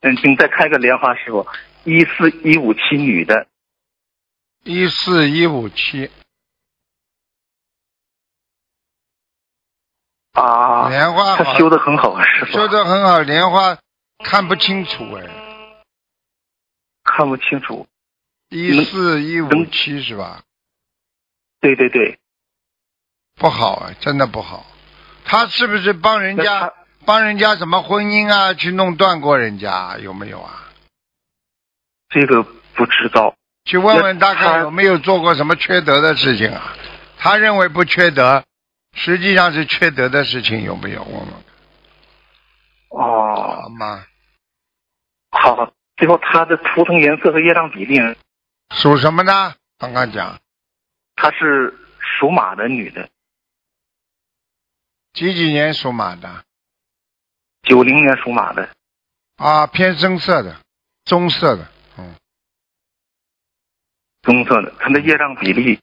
请再开个莲花，师傅。14157女的。 14157。 啊， 莲花他修得很好，师傅。 修得很好，莲花看不清楚哎。 看不清楚。 14157是吧？ 对对对。 不好啊，真的不好。他是不是帮人家什么婚姻啊去弄断过人家有没有啊？ 这个不知道。 去问问大概有没有做过什么缺德的事情啊？他认为不缺德，实际上是缺德的事情，有没有？问问。 哦。 好吗？ 好，最后他的图腾颜色和业障比例呢？ 属什么呢？刚刚讲。 她是属马的女的。 几年属马的 ？90年属马的。 啊，偏深色的，棕色的， 棕色的，他的业障比例。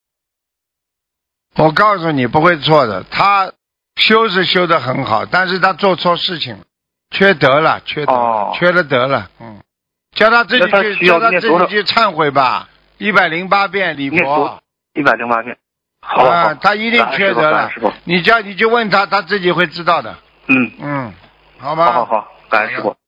我告诉你不会错的，他修是修得很好，但是他做错事情了，缺德了，缺了德了，叫他自己去忏悔吧，108遍礼佛 ，108遍。好， 他一定缺德了，你就问他，他自己会知道的。 嗯， 好吧。 好，感恩师傅。